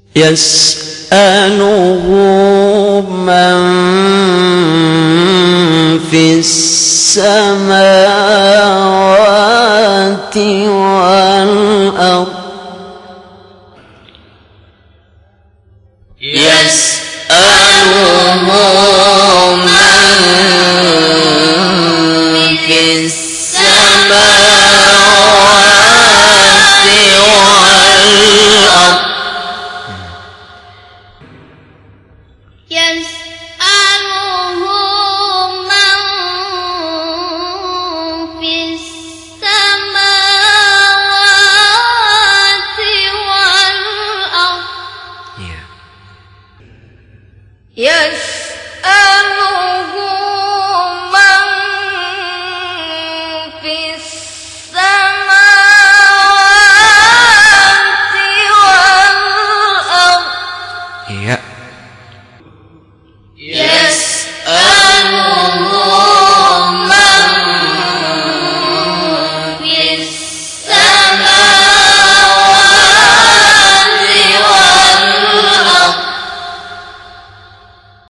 يسأله من في السماوات والأرض يسأله من في السماوات والأرض يسأله من في السماوات والأرض يسأله من في السماوات والأرض